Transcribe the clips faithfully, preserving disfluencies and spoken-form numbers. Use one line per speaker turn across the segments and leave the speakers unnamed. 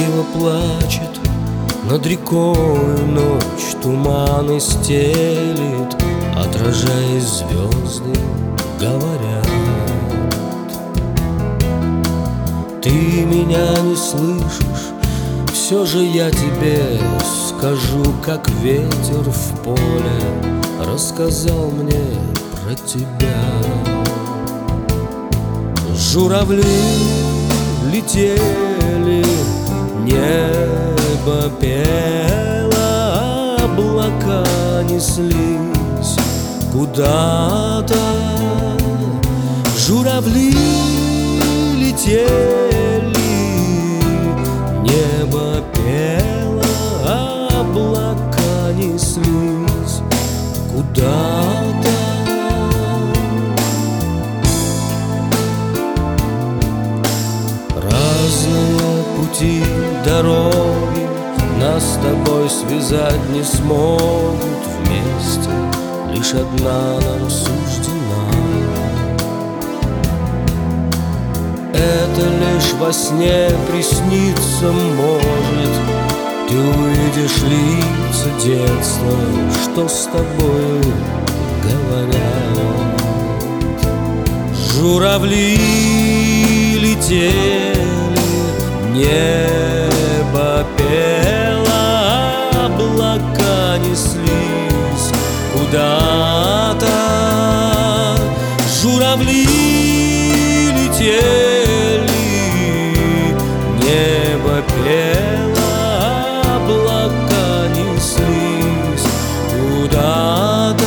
Ласково плачет над рекою ночь, туманы стелит, отражаясь звезды, говорят: ты меня не слышишь, все же я тебе скажу, как ветер в поле рассказал мне про тебя. Журавли летели, небо пело, облака неслись куда-то. Журавли летели, небо пело, облака неслись куда-то. Разные пути, дороги нас с тобой связать не смогут вместе, лишь одна нам суждена. Это лишь во сне приснится может. Ты увидишь лица детства, что с тобой говорят. Журавли летели, небо пело, облака неслись куда-то. Журавли летели, небо пело, облака неслись куда-то.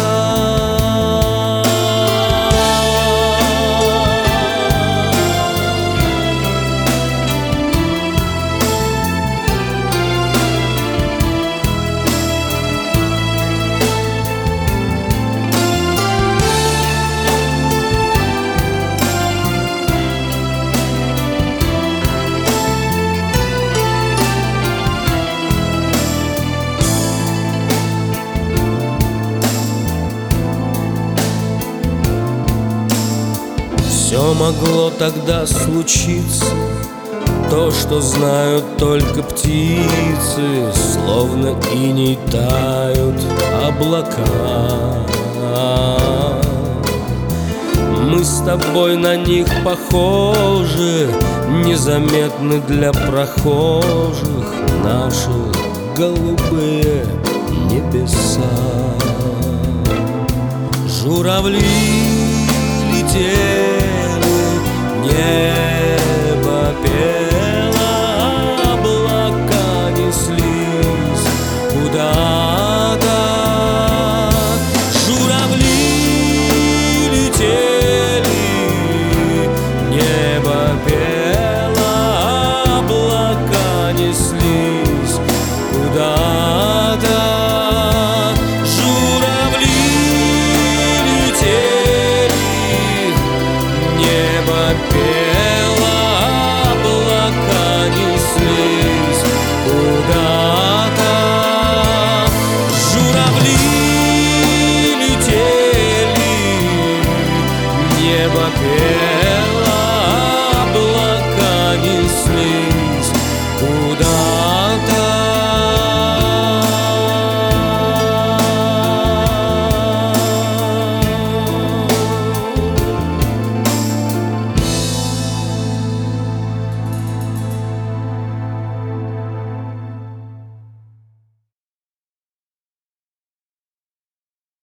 Все могло тогда случиться, то, что знают только птицы, словно иней тают облака. Мы с тобой на них похожи, незаметны для прохожих наши голубые небеса. Журавли летели, небо пело, облака неслись куда-то. Журавли летели, небо пело, облака неслись куда-то. Журавли летели, небо пело, облака неслись куда-то. Журавли летели, небо пело.